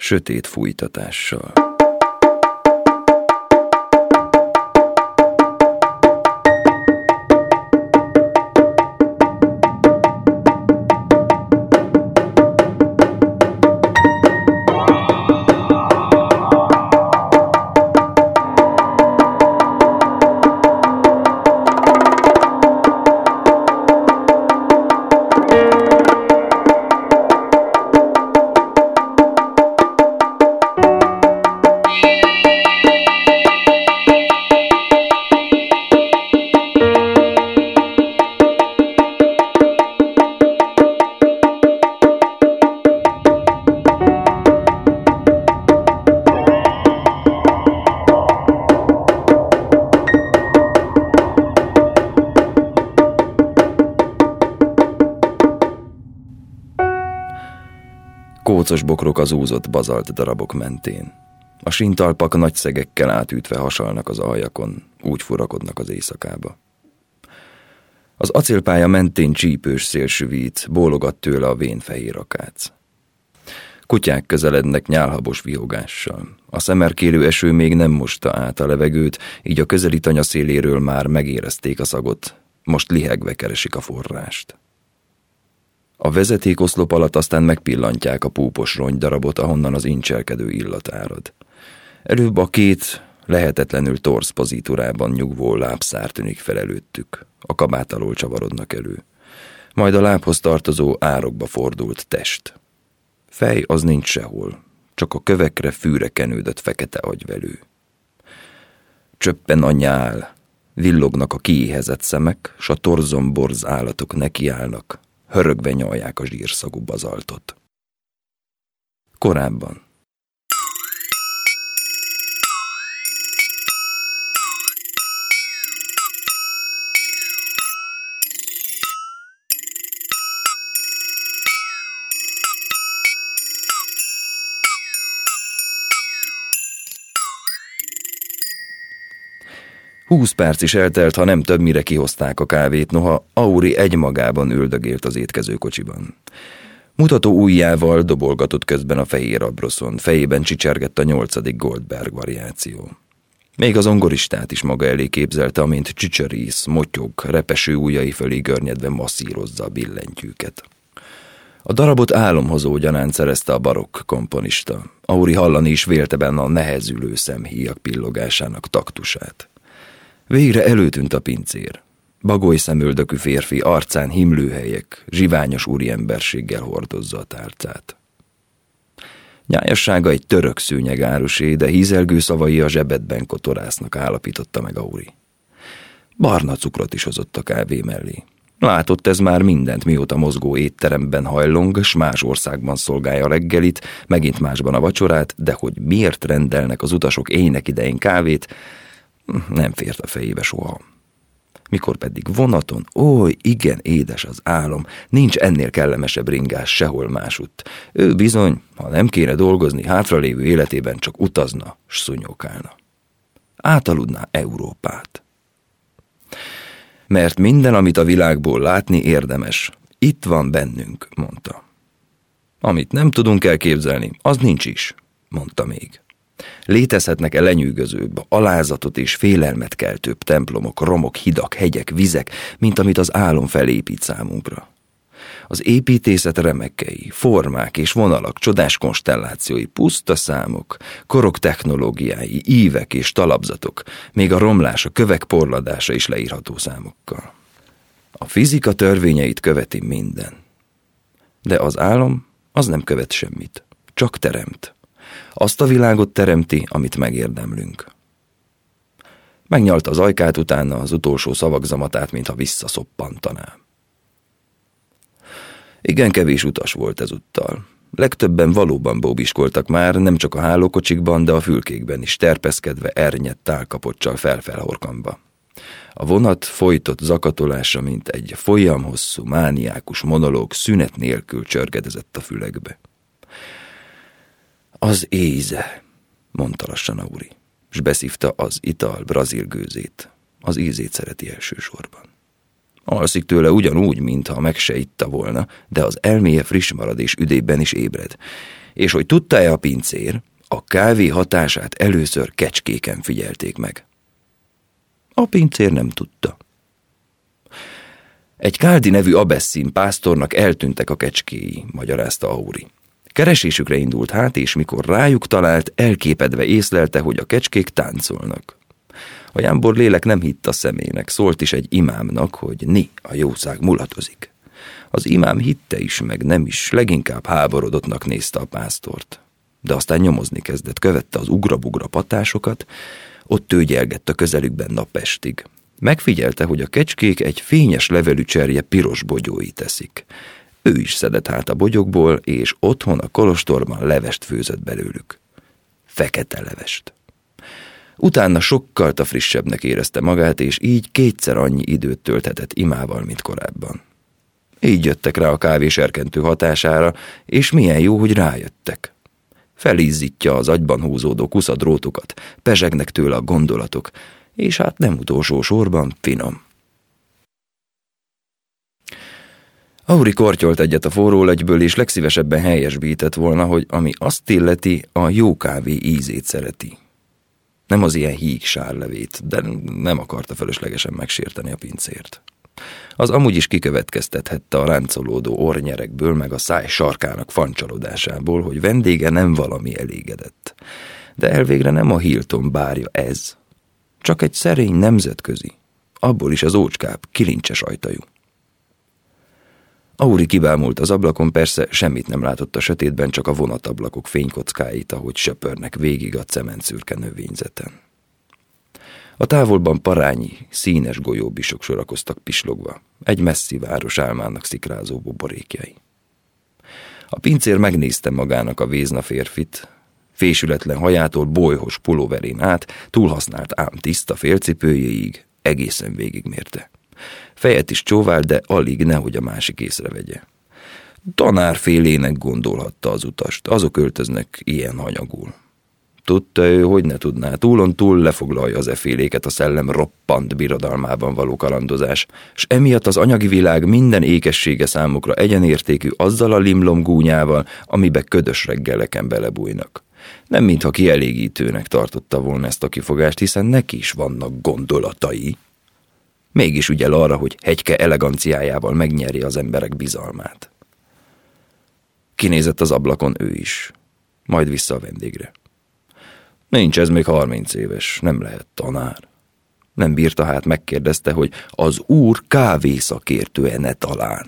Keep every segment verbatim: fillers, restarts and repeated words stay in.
sötét fújtatással. Kócos bokrok az úzott bazalt darabok mentén. A síntalpak nagy szegekkel átütve hasalnak az aljakon, úgy furakodnak az éjszakába. Az acélpálya mentén csípős szél süvít, bólogat tőle a vénfehér akác. Kutyák közelednek nyálhabos vihogással. A szemerkélő eső még nem mosta át a levegőt, így a közeli tanya széléről már megérezték a szagot, most lihegve keresik a forrást. A vezetékoszlop alatt aztán megpillantják a púpos rongydarabot, ahonnan az incselkedő illat árad. Előbb a két lehetetlenül torz pozitúrában nyugvó lábszár tűnik fel előttük, a kabát alól csavarodnak elő. Majd a lábhoz tartozó árokba fordult test. Fej az nincs sehol, csak a kövekre fűre kenődött fekete agyvelő. Csöppen a nyál, villognak a kiéhezett szemek, s a torzon borz állatok nekiállnak, hörögve nyalják a zsírszagú bazaltot. Korábban. Húsz perc is eltelt, ha nem több, mire kihozták a kávét, noha Auri egymagában üldögélt az étkezőkocsiban. Mutató ujjával dobolgatott közben a fehér abroszon, fejében csicsergett a nyolcadik Goldberg variáció. Még az zongoristát is maga elé képzelte, amint csicserész, motyog, repeső ujjai fölé görnyedve masszírozza a billentyűket. A darabot álomhozó gyanánt szerezte a barokk komponista. Auri hallani is vélte benne a nehezülő szemhíjak pillogásának taktusát. Végre előtűnt a pincér. Bagoly szemöldökű férfi, arcán himlőhelyek, zsiványos úriemberséggel hordozza a tálcát. Nyájassága egy török szőnyeg árusé, de hízelgő szavai a zsebedben kotorásznak, állapította meg Auri. Barna cukrot is hozott a kávé mellé. Látott ez már mindent, mióta mozgó étteremben hajlong, s más országban szolgálja a reggelit, megint másban a vacsorát, de hogy miért rendelnek az utasok éjnek idején kávét, nem fért a fejébe soha. Mikor pedig vonaton, ó, igen édes az álom, nincs ennél kellemesebb ringás sehol másutt. Ő bizony, ha nem kéne dolgozni, hátralévő életében csak utazna, s szunyókálna. Átaludná Európát. Mert minden, amit a világból látni érdemes, itt van bennünk, mondta. Amit nem tudunk elképzelni, az nincs is, mondta még. Létezhetnek-e lenyűgözőbb, alázatot és félelmet keltőbb templomok, romok, hidak, hegyek, vizek, mint amit az álom felépít számunkra? Az építészet remekkei, formák és vonalak, csodás konstellációi, puszta számok, korok technológiái, ívek és talapzatok, még a romlás, a kövek porladása is leírható számokkal. A fizika törvényeit követi minden. De az álom, az nem követ semmit, csak teremt. Azt a világot teremti, amit megérdemlünk. Megnyalta az ajkát, utána az utolsó szavakzamatát, mintha visszaszoppantaná. Igen kevés utas volt ezúttal. Legtöbben valóban bóbiskoltak már, nem csak a hálókocsikban, de a fülkékben is, terpeszkedve ernyett tálkapocsal felfelhorkanva. A vonat folytott zakatolása, mint egy folyamhosszú, mániákus monológ szünet nélkül csörgedezett a fülekbe. Az éze, mondta lassan Auri, s beszívta az ital brazil gőzét. Az ízét szereti elsősorban. Alszik tőle ugyanúgy, mintha meg se itta volna, de az elméje friss marad és üdében is ébred. És hogy tudta-e a pincér, a kávé hatását először kecskéken figyelték meg. A pincér nem tudta. Egy Káldi nevű abesszín pásztornak eltűntek a kecskéi, magyarázta Auri. Keresésükre indult hát, és mikor rájuk talált, elképedve észlelte, hogy a kecskék táncolnak. A jámbor lélek nem hitt a szemének, szólt is egy imámnak, hogy ni, a jószág mulatozik. Az imám hitte is, meg nem is, leginkább háborodottnak nézte a pásztort. De aztán nyomozni kezdett, követte az ugra-bugra patásokat, ott tőgyelgett a közelükben napestig. Megfigyelte, hogy a kecskék egy fényes levelű cserje piros bogyóit teszik. Ő is szedett hát a bogyokból, és otthon a kolostorban levest főzött belőlük. Fekete levest. Utána sokkal frissebbnek érezte magát, és így kétszer annyi időt tölthetett imával, mint korábban. Így jöttek rá a kávéserkentő hatására, és milyen jó, hogy rájöttek. Felízzítja az agyban húzódó kuszadrótokat, pezsegnek tőle a gondolatok, és hát nem utolsó sorban finom. Auri kortyolt egyet a forró legyből, és legszívesebben helyesbített volna, hogy ami azt illeti, a jó kávé ízét szereti. Nem az ilyen híg sárlevét, de nem akarta fölöslegesen megsérteni a pincért. Az amúgy is kikövetkeztethette a ráncolódó orrnyerekből, meg a száj sarkának fancsalódásából, hogy vendége nem valami elégedett. De elvégre nem a Hilton bárja ez, csak egy szerény nemzetközi, abból is az ócskább, kilincses ajtajú. Auri kibámult az ablakon, persze semmit nem látott a sötétben, csak a vonatablakok fénykockáit, ahogy söpörnek végig a cementszürke növényzeten. A távolban parányi, színes golyóbisok sorakoztak pislogva, egy messzi város álmának szikrázó buborékjai. A pincér megnézte magának a vézna férfit, fésületlen hajától bolyhos pulóverén át, túlhasznált ám tiszta félcipőjéig, egészen végigmérte. Fejet is csóvált, de alig, nehogy a másik észrevegye. Tanárfélének gondolhatta az utast, azok öltöznek ilyen hanyagul. Tudta ő, hogy ne tudná, túlon túl lefoglalja az eféléket a szellem roppant birodalmában való kalandozás, s emiatt az anyagi világ minden ékessége számukra egyenértékű azzal a limlom gúnyával, amibe ködös reggeleken belebújnak. Nem mintha kielégítőnek tartotta volna ezt a kifogást, hiszen neki is vannak gondolatai. Mégis ügyel arra, hogy hegyke eleganciájával megnyerje az emberek bizalmát. Kinézett az ablakon ő is, majd vissza a vendégre. Nincs ez még harminc éves, nem lehet tanár. Nem bírta hát, megkérdezte, hogy az úr kávészakértő-e ne talán.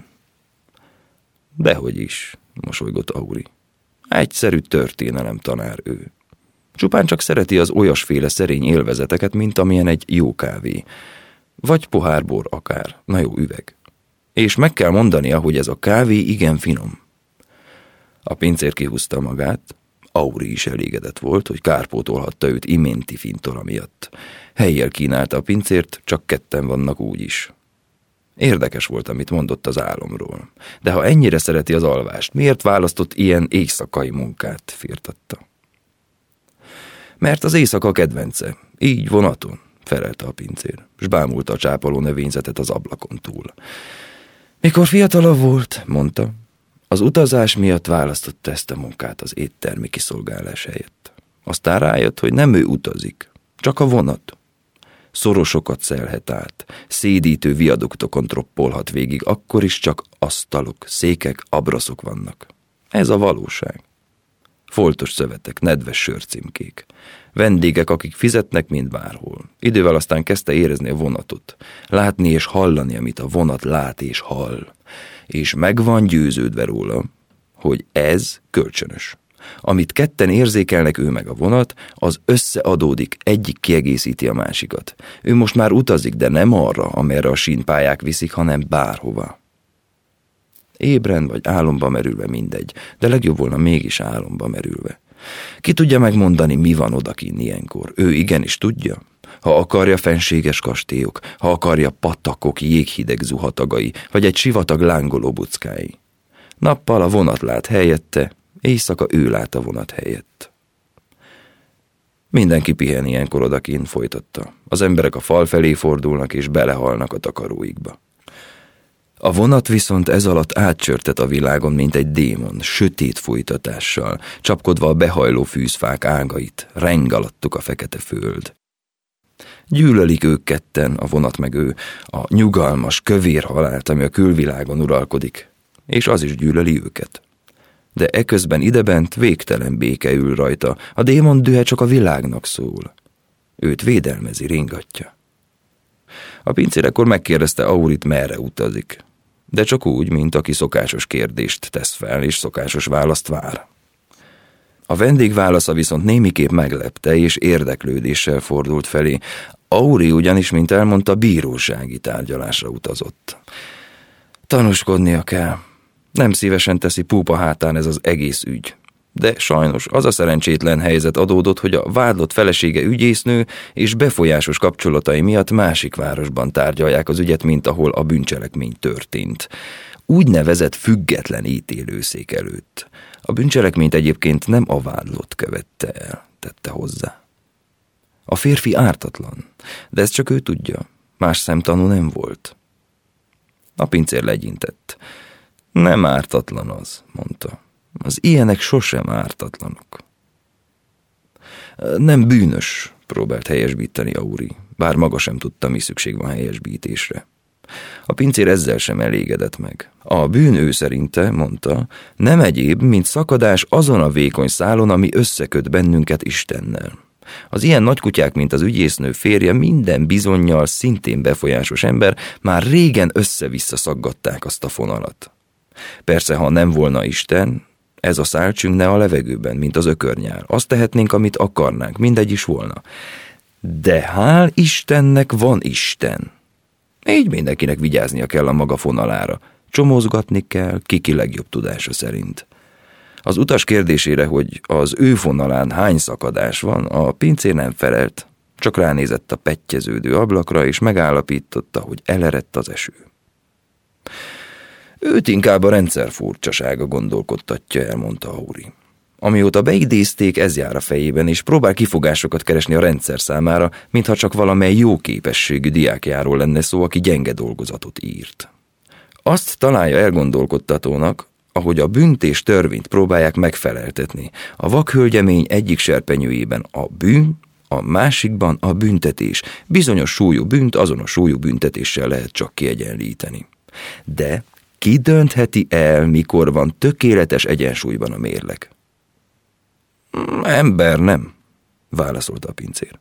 Dehogy is, mosolygott Auri. Egyszerű történelem tanár ő. Csupán csak szereti az olyasféle szerény élvezeteket, mint amilyen egy jó kávé. Vagy pohár bor akár, na jó üveg. És meg kell mondania, hogy ez a kávé igen finom. A pincér kihúzta magát, Auri is elégedett volt, hogy kárpótolhatta őt iménti fintora miatt. Helyjel kínálta a pincért, csak ketten vannak úgyis. Érdekes volt, amit mondott az álomról. De ha ennyire szereti az alvást, miért választott ilyen éjszakai munkát, firtatta. Mert az éjszaka kedvence, így vonaton, felelte a pincér, s bámulta a csápoló növényzetet az ablakon túl. Mikor fiatalabb volt, mondta, az utazás miatt választotta ezt a munkát az éttermi kiszolgálás helyett. Aztán rájött, hogy nem ő utazik, csak a vonat. Szorosokat szelhet át, szédítő viaduktokon troppolhat végig, akkor is csak asztalok, székek, abraszok vannak. Ez a valóság. Foltos szövetek, nedves sörcímkék. Vendégek, akik fizetnek, mint bárhol. Idővel aztán kezdte érezni a vonatot. Látni és hallani, amit a vonat lát és hall. És meg van győződve róla, hogy ez kölcsönös. Amit ketten érzékelnek, ő meg a vonat, az összeadódik, egyik kiegészíti a másikat. Ő most már utazik, de nem arra, amerre a sínpályák viszik, hanem bárhova. Ébren vagy álomba merülve mindegy, de legjobb volna mégis álomba merülve. Ki tudja megmondani, mi van odakinn ilyenkor? Ő igenis tudja. Ha akarja, fenséges kastélyok, ha akarja, patakok, jéghideg zuhatagai, vagy egy sivatag lángoló buckái. Nappal a vonat lát helyette, éjszaka ő lát a vonat helyett. Mindenki pihen ilyenkor odakinn, folytatta. Az emberek a fal felé fordulnak és belehalnak a takaróikba. A vonat viszont ez alatt átcsörtet a világon, mint egy démon, sötét folytatással, csapkodva a behajló fűzfák ágait, reng alattuk a fekete föld. Gyűlölik ők ketten, a vonat meg ő, a nyugalmas, kövér halált, ami a külvilágon uralkodik, és az is gyűlöli őket. De eközben idebent végtelen béke ül rajta, a démon dühe csak a világnak szól. Őt védelmezi, ringatja. A pincér ekkor megkérdezte Aurit, merre utazik, de csak úgy, mint aki szokásos kérdést tesz fel, és szokásos választ vár. A vendég válasza viszont némiképp meglepte, és érdeklődéssel fordult felé. Auri ugyanis, mint elmondta, bírósági tárgyalásra utazott. Tanúskodnia kell. Nem szívesen teszi púpa hátán ez az egész ügy. De sajnos az a szerencsétlen helyzet adódott, hogy a vádlott felesége ügyésznő és befolyásos kapcsolatai miatt másik városban tárgyalják az ügyet, mint ahol a bűncselekmény történt. Úgynevezett független ítélőszék előtt. A bűncselekményt egyébként nem a vádlott követte el, tette hozzá. A férfi ártatlan, de ezt csak ő tudja, más szemtanú nem volt. A pincér legyintett. Nem ártatlan az, mondta. Az ilyenek sosem ártatlanok. Nem bűnös, próbált helyesbíteni Auri, bár maga sem tudta, mi szükség van helyesbítésre. A pincér ezzel sem elégedett meg. A bűn ő szerinte, mondta, nem egyéb, mint szakadás azon a vékony szálon, ami összeköt bennünket Istennel. Az ilyen nagykutyák, mint az ügyésznő férje, minden bizonnyal szintén befolyásos ember, már régen össze-vissza szaggatták azt a fonalat. Persze, ha nem volna Isten, ez a szál csüngne a levegőben, mint az ökörnyál. Azt tehetnénk, amit akarnánk, mindegy is volna. De hál' Istennek van Isten. Így mindenkinek vigyáznia kell a maga fonalára. Csomózgatni kell, kiki legjobb tudása szerint. Az utas kérdésére, hogy az ő fonalán hány szakadás van, a pincér nem felelt, csak ránézett a pettyeződő ablakra, és megállapította, hogy elerett az eső. Őt inkább a rendszer furcsasága gondolkodtatja, elmondta Auri. Amióta beidézték, ez jár a fejében, és próbál kifogásokat keresni a rendszer számára, mintha csak valamely jó képességű diákjáról lenne szó, aki gyenge dolgozatot írt. Azt találja elgondolkodtatónak, ahogy a bűnt és törvényt próbálják megfeleltetni. A vakhölgyemény egyik serpenyőjében a bűn, a másikban a büntetés. Bizonyos súlyú bűnt azonos súlyú büntetéssel lehet csak kiegyenlíteni. De ki döntheti el, mikor van tökéletes egyensúlyban a mérleg? Ember nem, válaszolta a pincér.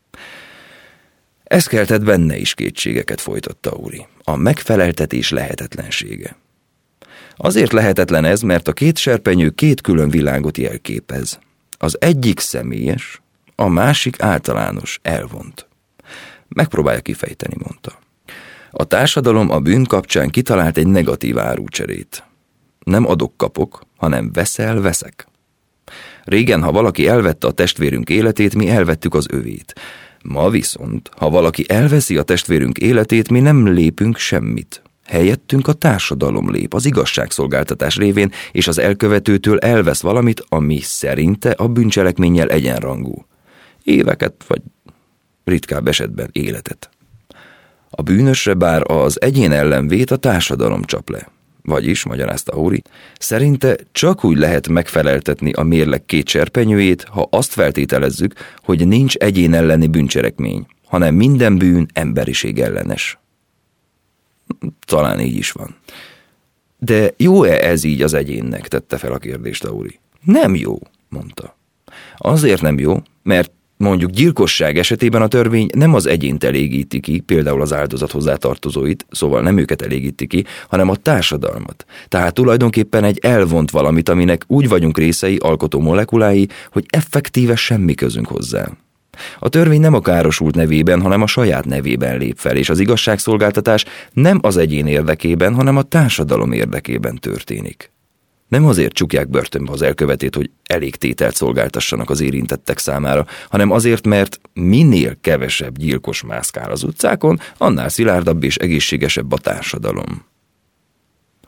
Ez keltett benne is kétségeket, folytatta Auri. A megfeleltetés lehetetlensége. Azért lehetetlen ez, mert a két serpenyő két külön világot jelképez. Az egyik személyes, a másik általános, elvont. Megpróbálja kifejteni, mondta. A társadalom a bűn kapcsán kitalált egy negatív árucserét. Nem adok-kapok, hanem veszel-veszek. Régen, ha valaki elvette a testvérünk életét, mi elvettük az övét. Ma viszont, ha valaki elveszi a testvérünk életét, mi nem lépünk semmit. Helyettünk a társadalom lép az igazságszolgáltatás révén, és az elkövetőtől elvesz valamit, ami szerinte a bűncselekménnyel egyenrangú. Éveket, vagy ritkább esetben életet. A bűnösre bár az egyén ellen vét, a társadalom csap le. Vagyis, magyarázta Auri, szerinte csak úgy lehet megfeleltetni a mérleg két serpenyőjét, ha azt feltételezzük, hogy nincs egyén elleni bűncselekmény, hanem minden bűn emberiség ellenes. Talán így is van. De jó-e ez így az egyénnek, tette fel a kérdést Auri. Nem jó, mondta. Azért nem jó, mert mondjuk gyilkosság esetében a törvény nem az egyént elégíti ki, például az áldozat hozzátartozóit, szóval nem őket elégíti ki, hanem a társadalmat. Tehát tulajdonképpen egy elvont valamit, aminek úgy vagyunk részei, alkotó molekulái, hogy effektíve semmi közünk hozzá. A törvény nem a károsult nevében, hanem a saját nevében lép fel, és az igazságszolgáltatás nem az egyén érdekében, hanem a társadalom érdekében történik. Nem azért csukják börtönbe az elkövetét, hogy elég tételt szolgáltassanak az érintettek számára, hanem azért, mert minél kevesebb gyilkos mászkál az utcákon, annál szilárdabb és egészségesebb a társadalom.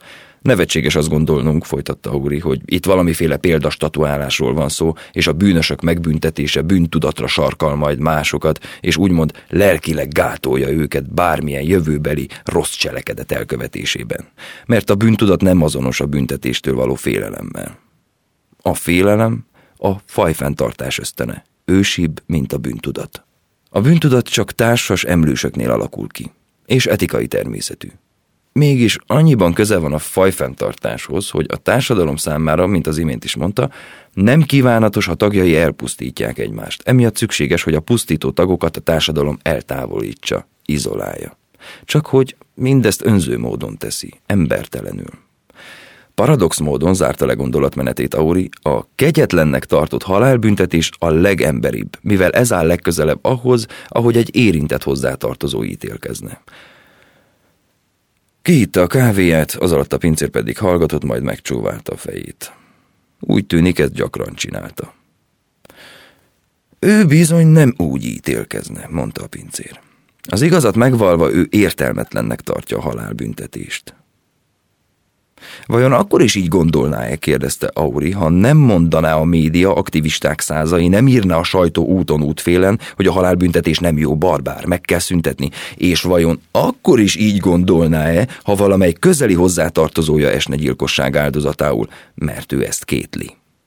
Nevetséges azt gondolnunk, folytatta Auri, hogy itt valamiféle példastatuálásról van szó, és a bűnösök megbüntetése bűntudatra sarkal majd másokat, és úgymond lelkileg gátolja őket bármilyen jövőbeli rossz cselekedet elkövetésében. Mert a bűntudat nem azonos a büntetéstől való félelemmel. A félelem a fajfenntartás ösztöne, ősibb, mint a bűntudat. A bűntudat csak társas emlősöknél alakul ki, és etikai természetű. Mégis annyiban köze van a fajfenntartáshoz, hogy a társadalom számára, mint az imént is mondta, nem kívánatos, ha tagjai elpusztítják egymást. Emiatt szükséges, hogy a pusztító tagokat a társadalom eltávolítsa, izolálja. Csak hogy mindezt önző módon teszi, embertelenül. Paradox módon zárta le gondolatmenetét Auri, a kegyetlennek tartott halálbüntetés a legemberibb, mivel ez áll legközelebb ahhoz, ahogy egy érintett hozzátartozó ítélkezne. Kihitte a kávéját, az alatt a pincér pedig hallgatott, majd megcsóválta a fejét. Úgy tűnik, ezt gyakran csinálta. Ő bizony nem úgy ítélkezne, mondta a pincér. Az igazat megvalva ő értelmetlennek tartja a halálbüntetést. Vajon akkor is így gondolná-e, kérdezte Auri, ha nem mondaná a média, aktivisták százai, nem írná a sajtó úton útfélen, hogy a halálbüntetés nem jó, barbár, meg kell szüntetni, és vajon akkor is így gondolná-e, ha valamely közeli hozzátartozója esne gyilkosság áldozatául, mert ő ezt kétli?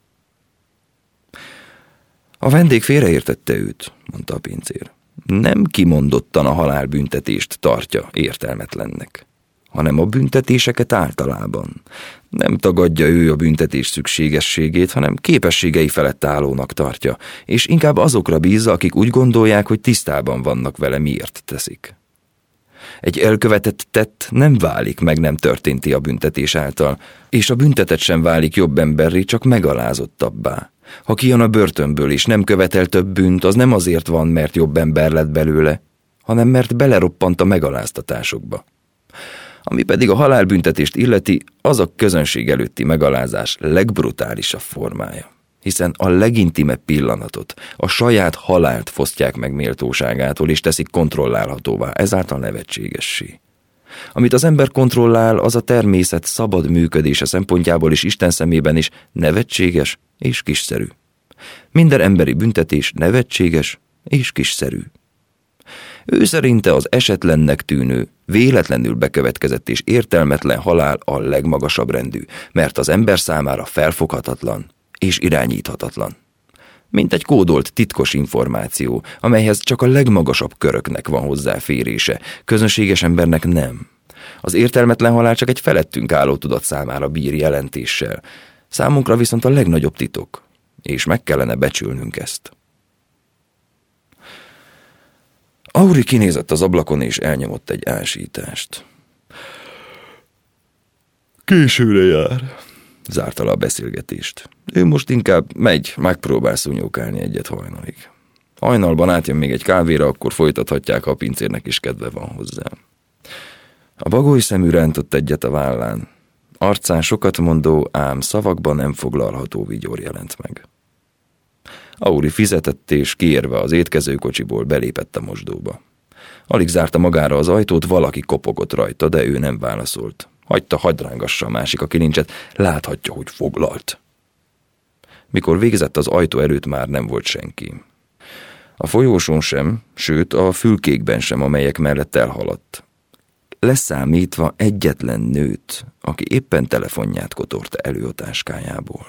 A vendég félreértette őt, mondta a pincér. Nem kimondottan a halálbüntetést tartja értelmetlennek, hanem a büntetéseket általában. Nem tagadja ő a büntetés szükségességét, hanem képességei felett állónak tartja, és inkább azokra bízza, akik úgy gondolják, hogy tisztában vannak vele, miért teszik. Egy elkövetett tett nem válik meg nem történti a büntetés által, és a büntetett sem válik jobb emberré, csak megalázottabbá. Ha kijön a börtönből és nem követel több bűnt, az nem azért van, mert jobb ember lett belőle, hanem mert beleroppant a megaláztatásokba. Ami pedig a halálbüntetést illeti, az a közönség előtti megalázás legbrutálisabb formája, hiszen a legintimebb pillanatot, a saját halált fosztják meg méltóságától és teszik kontrollálhatóvá, ezáltal nevetségessé. Amit az ember kontrollál, az a természet szabad működése szempontjából és Isten szemében is nevetséges és kiszerű. Minden emberi büntetés nevetséges és kiszerű. Ő szerinte az esetlennek tűnő, véletlenül bekövetkezett és értelmetlen halál a legmagasabb rendű, mert az ember számára felfoghatatlan és irányíthatatlan. Mint egy kódolt titkos információ, amelyhez csak a legmagasabb köröknek van hozzáférése, közönséges embernek nem. Az értelmetlen halál csak egy felettünk álló tudat számára bír jelentéssel, számunkra viszont a legnagyobb titok, és meg kellene becsülnünk ezt. Auri kinézett az ablakon és elnyomott egy ásítást. Későre jár, zárta le a beszélgetést. Ő most inkább megy, megpróbál szúnyókálni egyet hajnalig. Hajnalban átjön még egy kávéra, akkor folytathatják, ha a pincérnek is kedve van hozzá. A bagoly szemű rántott egyet a vállán. Arcán sokat mondó, ám szavakban nem foglalható vigyor jelent meg. Auri fizetett, és kiérve az étkezőkocsiból belépett a mosdóba. Alig zárta magára az ajtót, valaki kopogott rajta, de ő nem válaszolt. Hagyta, hagyd rángassa a másik a kilincset, láthatja, hogy foglalt. Mikor végzett, az ajtó előtt már nem volt senki. A folyósón sem, sőt a fülkékben sem, amelyek mellett elhaladt. Leszámítva egyetlen nőt, aki éppen telefonját kotorta elő a táskájából.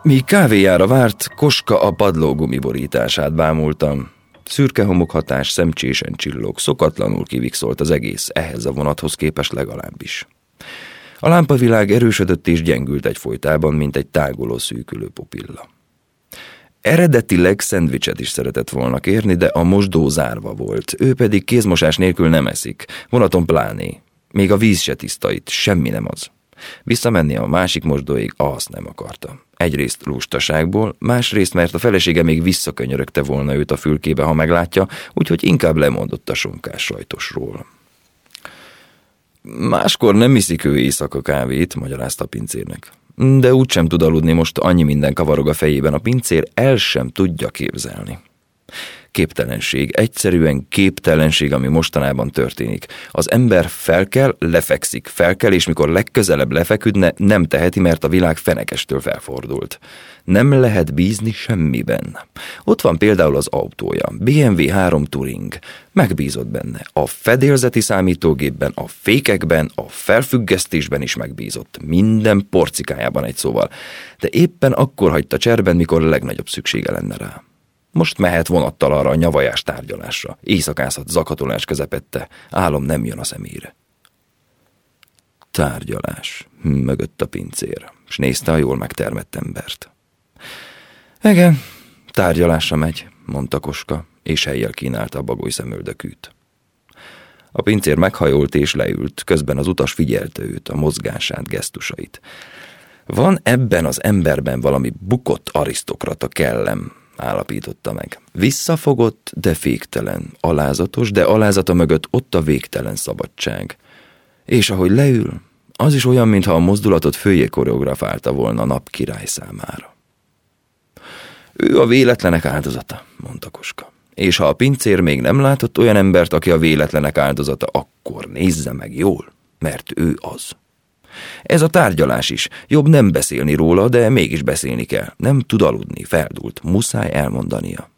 Míg kávéjára várt, Koska a padló gumiborítását bámultam. Szürke homokhatás szemcsésen csillog, szokatlanul kivigszolt az egész, ehhez a vonathoz képest legalábbis. A lámpavilág erősödött és gyengült egyfolytában, mint egy táguló szűkülő pupilla. Eredetileg szendvicset is szeretett volna kérni, de a mosdó zárva volt, ő pedig kézmosás nélkül nem eszik, vonaton pláné. Még a víz se tiszta itt, semmi nem az. Visszamenni a másik mosdóig azt nem akarta. Egyrészt lustaságból, másrészt, mert a felesége még visszakönyörögte volna őt a fülkébe, ha meglátja, úgyhogy inkább lemondott a sonkás sajtosról. Máskor nem iszik ő éjszaka kávét, magyarázta a pincérnek. De úgysem tud aludni, most annyi minden kavarog a fejében, a pincér el sem tudja képzelni. Képtelenség, egyszerűen képtelenség, ami mostanában történik. Az ember felkel, lefekszik, felkel, és mikor legközelebb lefeküdne, nem teheti, mert a világ fenekestől felfordult. Nem lehet bízni semmiben. Ott van például az autója, bé em vé három Touring. Megbízott benne. A fedélzeti számítógépben, a fékekben, a felfüggesztésben is megbízott. Minden porcikájában egy szóval. De éppen akkor hagyta cserben, mikor a legnagyobb szüksége lenne rá. Most mehet vonattal arra a nyavajás tárgyalásra. Éjszakázhat zakatolás közepette. Álom nem jön a szemére. Tárgyalás. Mögött a pincér, s nézte a jól megtermett embert. Igen, tárgyalásra megy, mondta Koska, és helyjel kínálta a bagoly szemöldökűt. A pincér meghajolt és leült, közben az utas figyelte őt, a mozgását, gesztusait. Van ebben az emberben valami bukott arisztokrata kellem, állapította meg. Visszafogott, de féktelen, alázatos, de alázata mögött ott a végtelen szabadság. És ahogy leül, az is olyan, mintha a mozdulatot főjé koreografálta volna a nap király számára. Ő a véletlenek áldozata, mondta Koska. És ha a pincér még nem látott olyan embert, aki a véletlenek áldozata, akkor nézze meg jól, mert ő az. Ez a tárgyalás is. Jobb nem beszélni róla, de mégis beszélni kell. Nem tud aludni, feldult. Muszáj elmondania.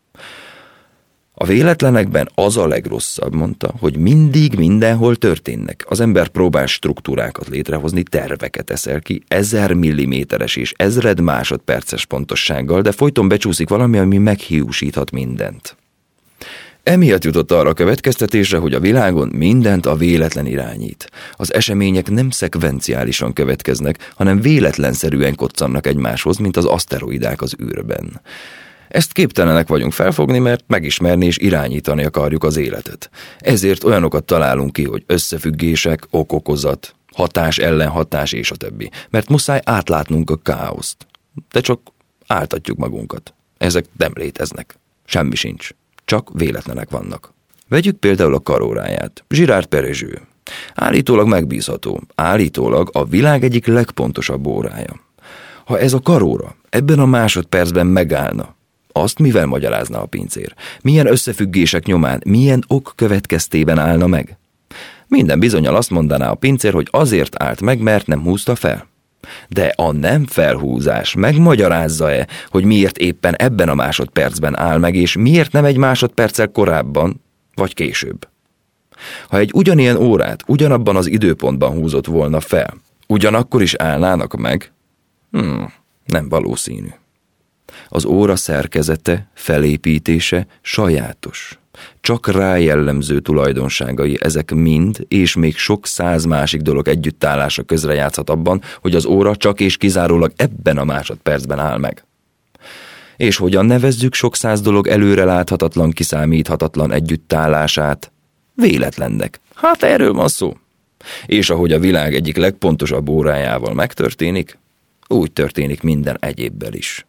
A véletlenekben az a legrosszabb, mondta, hogy mindig mindenhol történnek. Az ember próbál struktúrákat létrehozni, terveket eszel ki, ezer milliméteres és ezred másodperces pontossággal, de folyton becsúszik valami, ami meghiúsíthat mindent. Emiatt jutott arra a következtetésre, hogy a világon mindent a véletlen irányít. Az események nem szekvenciálisan következnek, hanem véletlenszerűen koccannak egymáshoz, mint az aszteroidák az űrben. Ezt képtelenek vagyunk felfogni, mert megismerni és irányítani akarjuk az életet. Ezért olyanokat találunk ki, hogy összefüggések, ok-okozat, hatás ellen hatás és a többi. Mert muszáj átlátnunk a káoszt. De csak áltatjuk magunkat. Ezek nem léteznek. Semmi sincs. Csak véletlenek vannak. Vegyük például a karóráját. Girard Perezső. Állítólag megbízható. Állítólag a világ egyik legpontosabb órája. Ha ez a karóra ebben a másodpercben megállna, azt mivel magyarázna a pincér? Milyen összefüggések nyomán, milyen ok következtében állna meg? Minden bizonnyal azt mondaná a pincér, hogy azért állt meg, mert nem húzta fel. De a nem felhúzás megmagyarázza-e, hogy miért éppen ebben a másodpercben áll meg, és miért nem egy másodperccel korábban, vagy később? Ha egy ugyanilyen órát ugyanabban az időpontban húzott volna fel, ugyanakkor is állnának meg? Hmm, nem valószínű. Az óra szerkezete, felépítése sajátos. Csak rá jellemző tulajdonságai, ezek mind, és még sok száz másik dolog együttállása közrejátszhat abban, hogy az óra csak és kizárólag ebben a másodpercben áll meg. És hogyan nevezzük sok száz dolog előre láthatatlan, kiszámíthatatlan együttállását? Véletlennek. Hát erről van szó. És ahogy a világ egyik legpontosabb órájával megtörténik, úgy történik minden egyébbel is.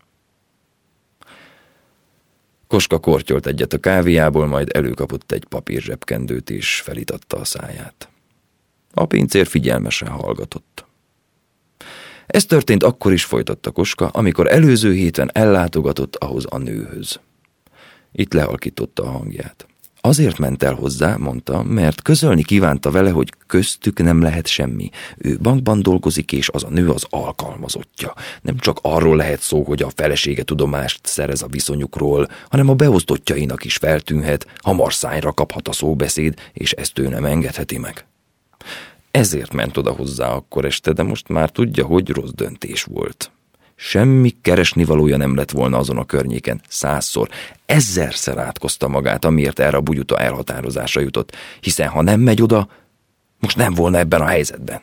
Koska kortyolt egyet a kávéjából, majd előkapott egy papírzsebkendőt és felitatta a száját. A pincér figyelmesen hallgatott. Ez történt akkor is, folytatta Koska, amikor előző héten ellátogatott ahhoz a nőhöz. Itt lehalkította a hangját. Azért ment el hozzá, mondta, mert közölni kívánta vele, hogy köztük nem lehet semmi. Ő bankban dolgozik, és az a nő az alkalmazottja. Nem csak arról lehet szó, hogy a felesége tudomást szerez a viszonyukról, hanem a beosztottjainak is feltűnhet, hamar szányra kaphat a szóbeszéd, és ezt ő nem engedheti meg. Ezért ment oda hozzá akkor este, de most már tudja, hogy rossz döntés volt. Semmi keresnivalója nem lett volna azon a környéken százszor, ezerszer átkozta magát, amiért erre a bugyuta elhatározásra jutott, hiszen ha nem megy oda, most nem volna ebben a helyzetben.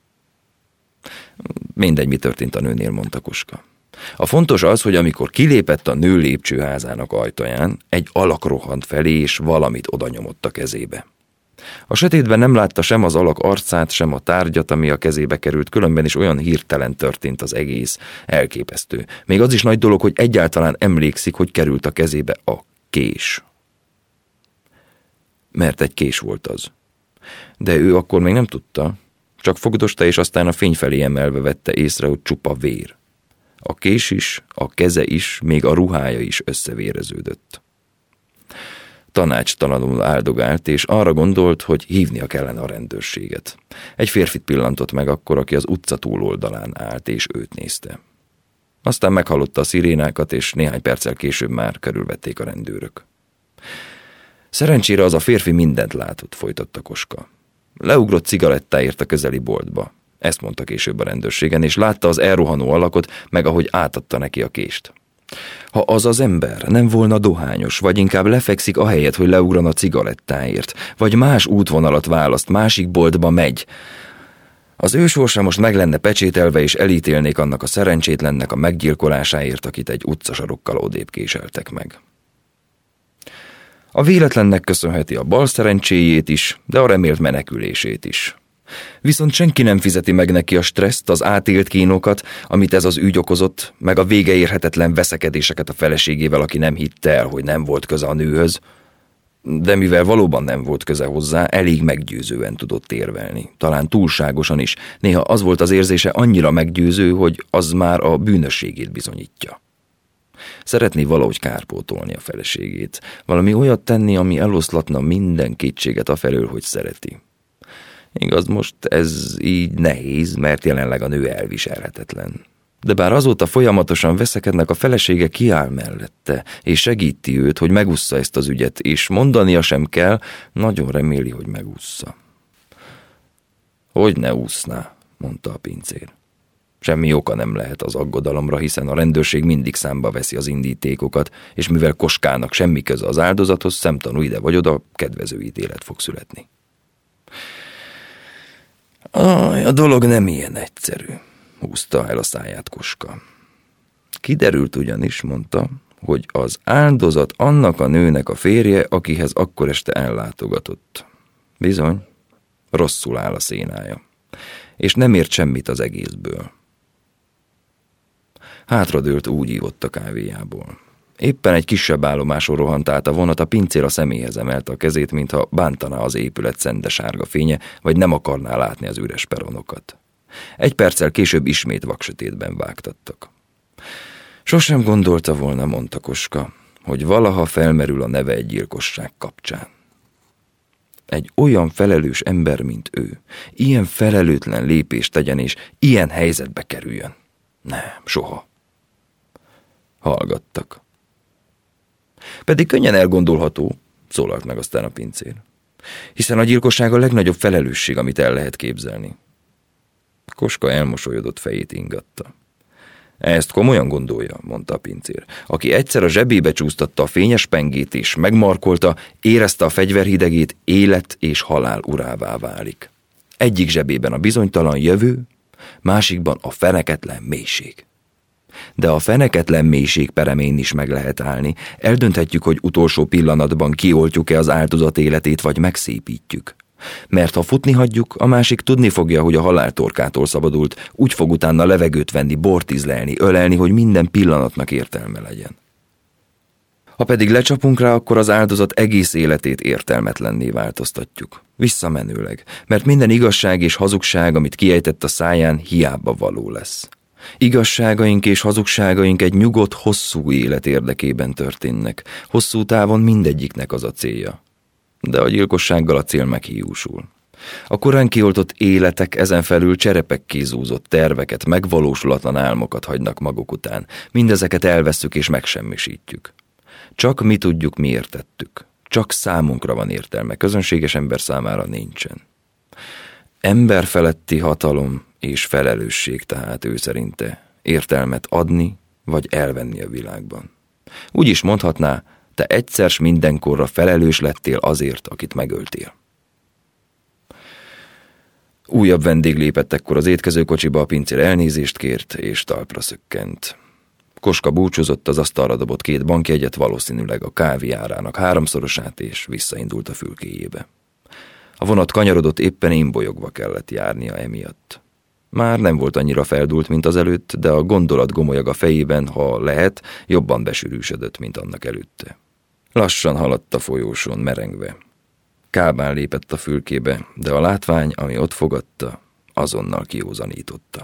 Mindegy, mi történt a nőnél, mondta Koska. A fontos az, hogy amikor kilépett a nő lépcsőházának ajtaján, egy alak rohant felé, és valamit oda nyomott a kezébe. A sötétben nem látta sem az alak arcát, sem a tárgyat, ami a kezébe került, különben is olyan hirtelen történt az egész, elképesztő. Még az is nagy dolog, hogy egyáltalán emlékszik, hogy került a kezébe a kés. Mert egy kés volt az. De ő akkor még nem tudta, csak fogdosta, és aztán a fény felé emelve vette észre, hogy csupa vér. A kés is, a keze is, még a ruhája is összevéreződött. Tanácstalanul áldogált, és arra gondolt, hogy hívnia kellene a rendőrséget. Egy férfit pillantott meg akkor, aki az utca túloldalán állt, és őt nézte. Aztán meghallotta a szirénákat, és néhány perccel később már körülvették a rendőrök. Szerencsére az a férfi mindent látott, folytatta Koska. Leugrott cigarettáért a közeli boltba. Ezt mondta később a rendőrségen, és látta az elrohanó alakot, meg ahogy átadta neki a kést. Ha az az ember nem volna dohányos, vagy inkább lefekszik ahelyett, hogy leugran a cigarettáért, vagy más útvonalat választ, másik boltba megy, az ő sorsa most meg lenne pecsételve, és elítélnék annak a szerencsétlennek a meggyilkolásáért, akit egy utcasarokkal odébb késeltek meg. A véletlennek köszönheti a bal szerencséjét is, de a remélt menekülését is. Viszont senki nem fizeti meg neki a stresszt, az átélt kínokat, amit ez az ügy okozott, meg a vége érhetetlen veszekedéseket a feleségével, aki nem hitte el, hogy nem volt köze a nőhöz, de mivel valóban nem volt köze hozzá, elég meggyőzően tudott érvelni, talán túlságosan is. Néha az volt az érzése annyira meggyőző, hogy az már a bűnösségét bizonyítja. Szeretné valahogy kárpótolni a feleségét, valami olyat tenni, ami eloszlatna minden kétséget afelől, hogy szereti. Igaz, most ez így nehéz, mert jelenleg a nő elviselhetetlen. De bár azóta folyamatosan veszekednek, a felesége kiáll mellette, és segíti őt, hogy megússza ezt az ügyet, és mondania sem kell, nagyon reméli, hogy megússza. Hogy ne úszná, mondta a pincér. Semmi oka nem lehet az aggodalomra, hiszen a rendőrség mindig számba veszi az indítékokat, és mivel Koskának semmi köze az áldozathoz, szemtanú ide vagy oda, kedvező ítélet fog születni. Aj, a dolog nem ilyen egyszerű, húzta el a száját Koska. Kiderült ugyanis, mondta, hogy az áldozat annak a nőnek a férje, akihez akkor este ellátogatott. Bizony, rosszul áll a szénája, és nem ért semmit az egészből. Hátradőlt, úgy ívott a kávéjából. Éppen egy kisebb állomáson rohant át a vonat, a pincér a személyhez emelte a kezét, mintha bántaná az épület szende-sárga fénye, vagy nem akarná látni az üres peronokat. Egy perccel később ismét vaksötétben vágtattak. Sosem gondolta volna, mondta Koska, hogy valaha felmerül a neve egy gyilkosság kapcsán. Egy olyan felelős ember, mint ő, ilyen felelőtlen lépést tegyen, és ilyen helyzetbe kerüljön. Nem, soha. Hallgattak. Pedig könnyen elgondolható, szólalt meg aztán a pincér. Hiszen a gyilkosság a legnagyobb felelősség, amit el lehet képzelni. Koska elmosolyodott, fejét ingatta. Ezt komolyan gondolja, mondta a pincér. Aki egyszer a zsebébe csúsztatta a fényes pengét és megmarkolta, érezte a fegyverhidegét, élet és halál urává válik. Egyik zsebében a bizonytalan jövő, másikban a feneketlen mélység. De a feneketlen mélység peremén is meg lehet állni. Eldönthetjük, hogy utolsó pillanatban kioltjuk-e az áldozat életét, vagy megszépítjük. Mert ha futni hagyjuk, a másik tudni fogja, hogy a haláltorkától szabadult, úgy fog utána levegőt venni, bort ízlelni, ölelni, hogy minden pillanatnak értelme legyen. Ha pedig lecsapunk rá, akkor az áldozat egész életét értelmetlenné változtatjuk. Visszamenőleg, mert minden igazság és hazugság, amit kiejtett a száján, hiába való lesz. Igazságaink és hazugságaink egy nyugodt, hosszú élet érdekében történnek. Hosszú távon mindegyiknek az a célja. De a gyilkossággal a cél meghiúsul. A korán kioltott életek ezen felül cserepekké zúzott terveket, megvalósulatlan álmokat hagynak maguk után. Mindezeket elvesszük és megsemmisítjük. Csak mi tudjuk, miért tettük. Csak számunkra van értelme, közönséges ember számára nincsen. Ember feletti hatalom és felelősség tehát ő szerinte értelmet adni vagy elvenni a világban. Úgy is mondhatná, te egyszer s mindenkorra felelős lettél azért, akit megöltél. Újabb vendég lépett ekkor az étkezőkocsiba, a pincér elnézést kért, és talpra szökkent. Koska búcsúzott, az asztalra dobott két bankjegyet, valószínűleg a kávé árának háromszorosát, és visszaindult a fülkéjébe. A vonat kanyarodott, éppen imbolyogva kellett járnia emiatt. Már nem volt annyira feldúlt, mint az előtt, de a gondolat gomolyag a fejében, ha lehet, jobban besűrűsödött, mint annak előtte. Lassan haladt a folyósón, merengve. Kábán lépett a fülkébe, de a látvány, ami ott fogadta, azonnal kiózanította.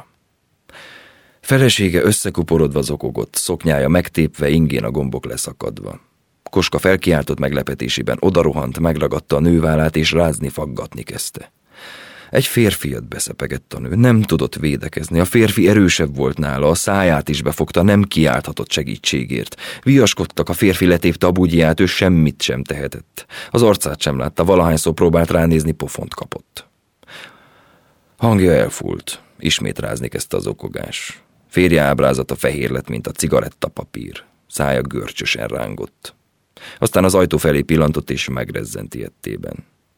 Felesége összekuporodva zokogott, szoknyája megtépve, ingén a gombok leszakadva. Koska felkiáltott meglepetésében, odarohant, megragadta a nővállát, és rázni, faggatni kezdte. Egy férfiat beszepegett a nő, nem tudott védekezni, a férfi erősebb volt nála, a száját is befogta, nem kiálthatott segítségért. Viaskodtak, a férfi letépte a bugyját, ő semmit sem tehetett. Az arcát sem látta, valahányszor próbált ránézni, pofont kapott. Hangja elfúlt, ismét rázni kezdte az okogás. Férje ábrázata fehér lett, mint a cigarettapapír, szája görcsösen rángott. Aztán az ajtó felé pillantott, és megrezzent ijedtében.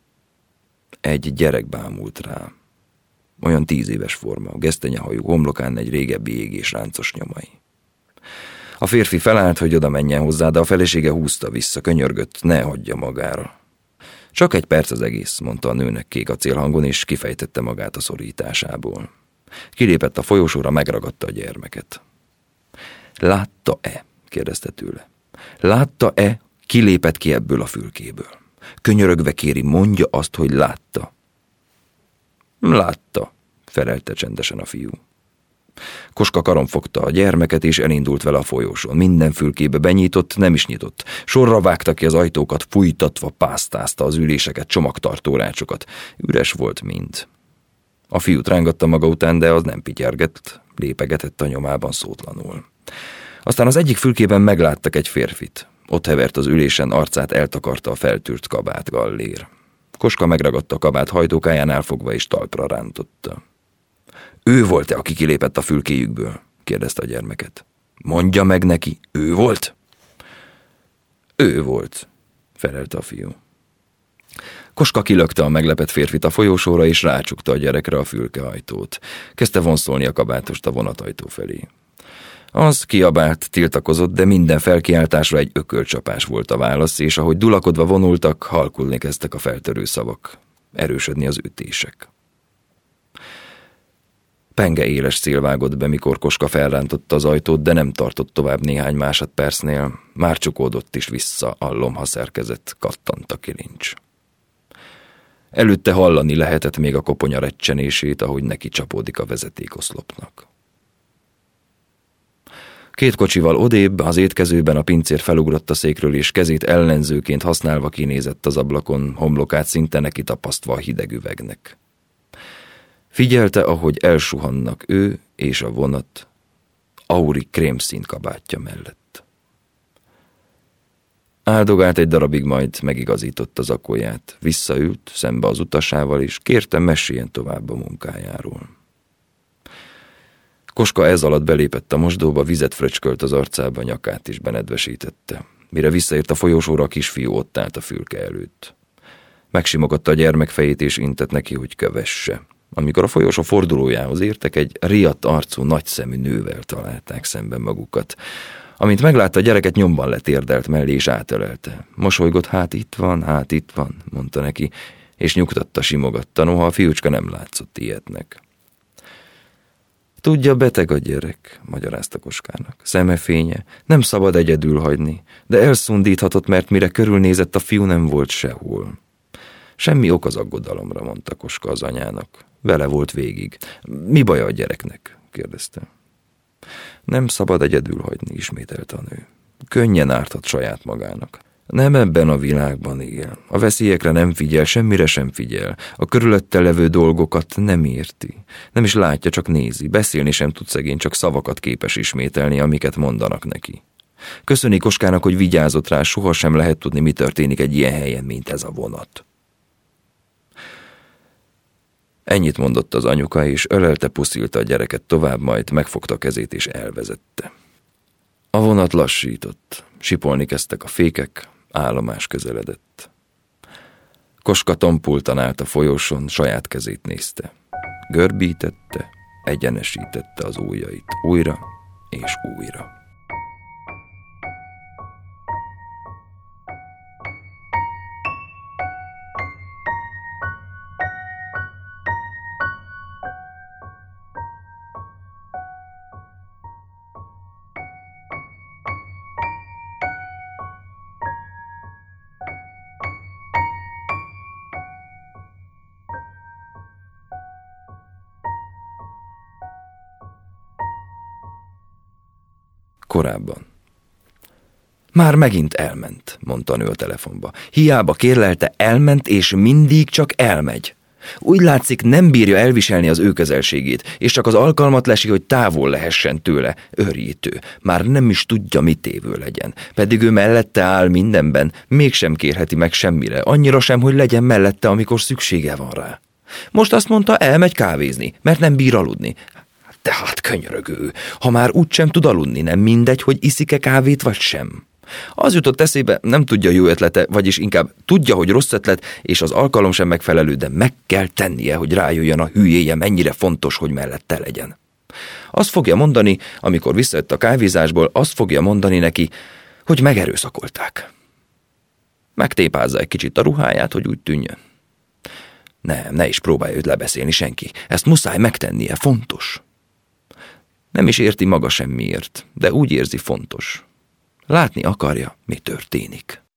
Egy gyerek bámult rá. Olyan tíz éves forma, gesztenyehajú, homlokán egy régebbi égés ráncos nyomai. A férfi felállt, hogy oda menjen hozzá, de a felesége húzta vissza, könyörgött, ne hagyja magára. Csak egy perc az egész, mondta a nőnek kék acélhangon, és kifejtette magát a szorításából. Kilépett a folyosóra, megragadta a gyermeket. Látta-e? kérdezte tőle. Látta-e, kilépett ki ebből a fülkéből? Könyörögve kéri, mondja azt, hogy látta. Látta, felelte csendesen a fiú. Koska karon fogta a gyermeket, és elindult vele a folyosón. Minden fülkébe benyitott, nem is nyitott. Sorra vágta ki az ajtókat, fújtatva pásztázta az üléseket, csomagtartó rácsokat. Üres volt mind. A fiút rángatta maga után, de az nem pityergett, lépegetett a nyomában szótlanul. Aztán az egyik fülkében megláttak egy férfit. Ott hevert az ülésen, arcát eltakarta a feltűrt kabát gallér. Koska megragadta a kabát hajtókájánál fogva, és talpra rántotta. Ő volt-e, aki kilépett a fülkéjükből? kérdezte a gyermeket. Mondja meg neki, ő volt? Ő volt, felelte a fiú. Koska kilökte a meglepett férfit a folyósóra, és rácsukta a gyerekre a fülkeajtót. Kezdte vonszolni a kabátost a vonatajtó felé. Az kiabált, tiltakozott, de minden felkiáltásra egy ökölcsapás volt a válasz, és ahogy dulakodva vonultak, halkulni kezdtek a feltörő szavak, erősödni az ütések. Penge éles szél vágott be, mikor Koska felrántotta az ajtót, de nem tartott tovább néhány másodpercnél, már csukódott is vissza a lomha szerkezet, kattant a kilincs. Előtte hallani lehetett még a koponya recsenését, ahogy neki csapódik a vezetékoszlopnak. Két kocsival odébb, az étkezőben a pincér felugrott a székről, és kezét ellenzőként használva kinézett az ablakon, homlokát szinte neki tapasztva a hideg üvegnek. Figyelte, ahogy elsuhannak ő és a vonat Auri krémszín kabátja mellett. Áldogált egy darabig, majd megigazította az zakóját, visszaült szembe az utasával, és kérte, meséljen tovább a munkájáról. Koska ez alatt belépett a mosdóba, vizet fröcskölt az arcába, nyakát is benedvesítette. Mire visszaért a folyósóra, a kisfiú ott állt a fülke előtt. Megsimogatta a gyermek fejét, és intett neki, hogy kövesse. Amikor a folyosó fordulójához értek, egy riadt arcú, nagyszemű nővel találták szemben magukat. Amint meglátta a gyereket, nyomban letérdelt mellé, és átölelte. Mosolygott, hát itt van, hát itt van, mondta neki, és nyugtatta, simogatta, noha a fiúcska nem látszott ilyetnek. Tudja, beteg a gyerek, magyarázta Koskának. Szemefénye, nem szabad egyedül hagyni, de elszundíthatott, mert mire körülnézett, a fiú nem volt sehol. Semmi ok az aggodalomra, mondta Koska az anyának. Vele volt végig. Mi baja a gyereknek? kérdezte. Nem szabad egyedül hagyni, ismételte a nő. Könnyen árthat saját magának. Nem ebben a világban él. A veszélyekre nem figyel, semmire sem figyel. A körülötte levő dolgokat nem érti. Nem is látja, csak nézi. Beszélni sem tud szegény, csak szavakat képes ismételni, amiket mondanak neki. Köszöni Koskának, hogy vigyázott rá, sohasem lehet tudni, mi történik egy ilyen helyen, mint ez a vonat. Ennyit mondott az anyuka, és ölelte, puszilta a gyereket tovább, majd megfogta a kezét és elvezette. A vonat lassított, sipolni kezdtek a fékek, állomás közeledett. Koska tompultan állt a folyosón, saját kezét nézte. Görbítette, egyenesítette az ujjait újra és újra. Korábban. Már megint elment, mondta a nő a telefonba. Hiába kérlelte, elment, és mindig csak elmegy. Úgy látszik, nem bírja elviselni az ő közelségét, és csak az alkalmat lesi, hogy távol lehessen tőle. Őrjítő. Már nem is tudja, mit tévő legyen. Pedig ő mellette áll mindenben, mégsem kérheti meg semmire, annyira sem, hogy legyen mellette, amikor szüksége van rá. Most azt mondta, elmegy kávézni, mert nem bír aludni. Tehát könyörögő, ha már úgysem tud aludni, nem mindegy, hogy iszik-e kávét vagy sem. Az jutott eszébe, nem tudja jó ötlete, vagyis inkább tudja, hogy rossz ötlet, és az alkalom sem megfelelő, de meg kell tennie, hogy rájöjjön a hülyéje, mennyire fontos, hogy mellette legyen. Azt fogja mondani, amikor visszajött a kávézásból, azt fogja mondani neki, hogy megerőszakolták. Megtépázza egy kicsit a ruháját, hogy úgy tűnjön. Nem, ne is próbálja őt lebeszélni senki. Ezt muszáj megtennie, fontos. Nem is érti maga semmiért, de úgy érzi fontos. Látni akarja, mi történik.